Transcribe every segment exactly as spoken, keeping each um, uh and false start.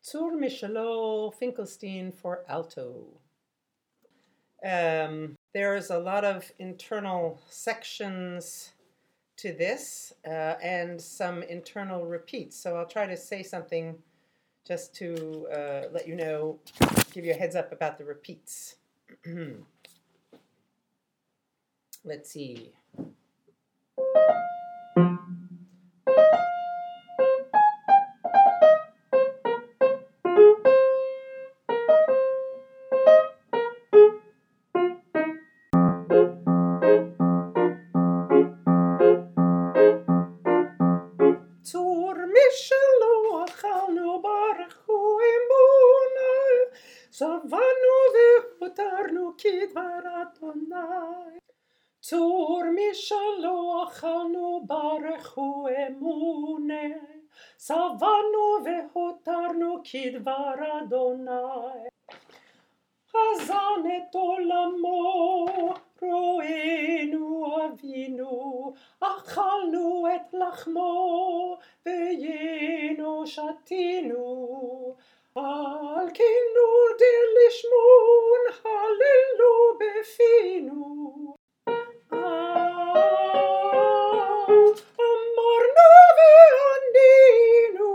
Zur Michelot Finkelstein for alto. Um, there's a lot of internal sections to this uh, and some internal repeats. So I'll try to say something just to uh, let you know, give you a heads up about the repeats. Let's see. Zur Michelot achalnu barechu emunai, savanu vehutarnu kidvar Adonai. Zur Michelot achalnu barechu emunai, savanu vehutarnu kidvar Adonai. Chazan et olamo, ro'enu avinu, achalnu et lachmo, v'yenu shatinu. Al kinu delishmon, halelu befinu. Amarnu ve'aninu.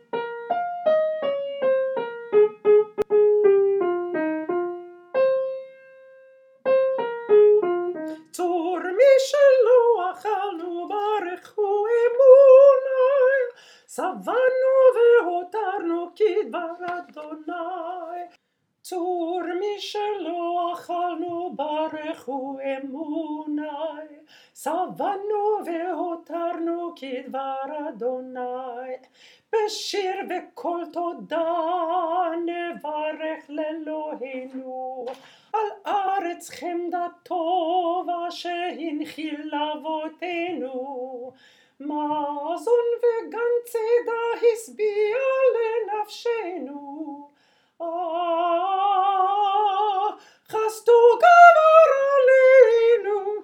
Zur Michelot achalnu barechu emunai, savanu vehotarnu kidvar Adonai. Zur Michelot achalnu barechu emunai, savanu vehotarnu kidvar Adonai. Beshir vekol toda nevarech leEloheinu, al aretz chemdato שהנחיל לאבותינו, מזון וגם צידה השביע לנפשנו. אה, חסדו גבר עלינו.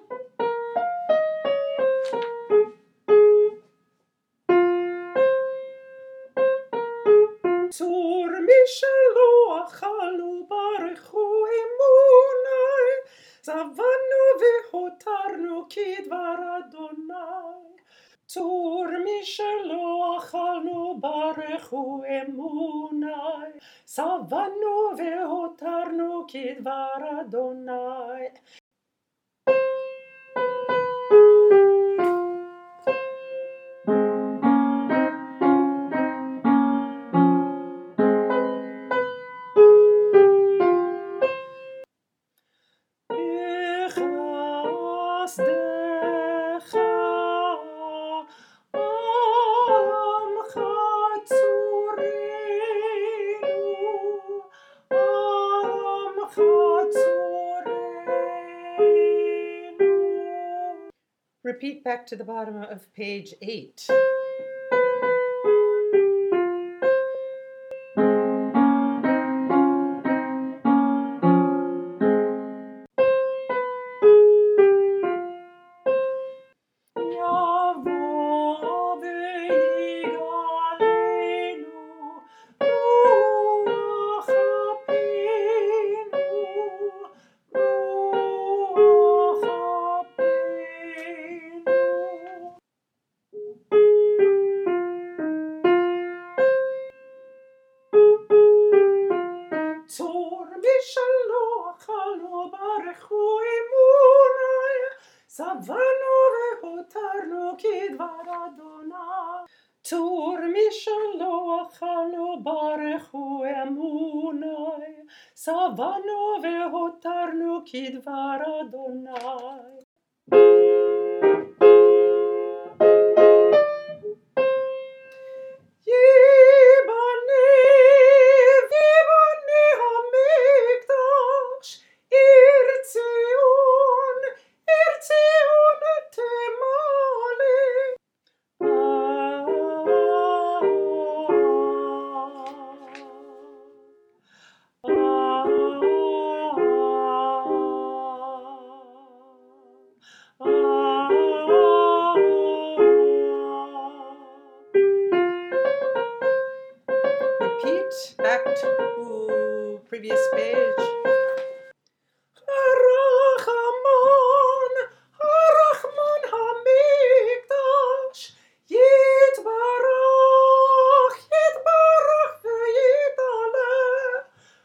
צור משלו אכלנו ברכו אמוני, savanu vehotarnu kidvar Adonai. Zur Michelot achalnu barechu emunai, savanu vehotarnu kidvar Adonai. Repeat back to the bottom of page eight. Zur Michelot achalnu barechu emunai, savanu vehotarnu kidvar Adonai. Zur Michelot achalnu barechu emunai, savanu vehotarnu kidvar Adonai. Ah repeat back to previous page. Harachman, Harachman Hamikdash, Yitbarach, Yitbarach v'Yitale.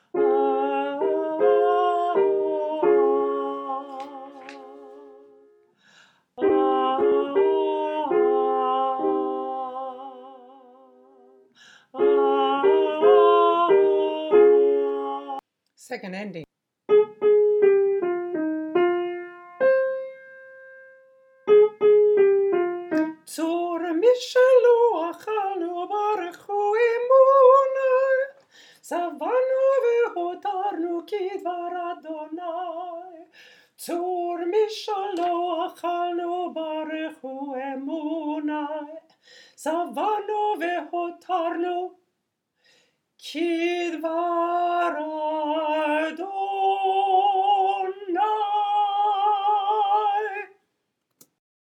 Second ending. Tzur mishelu achalnu baruchu emunai, savanu vehotarnu kidvar Adonai. Tzur mishelu achalnu baruchu emunai, savanu vehotarnu kidvar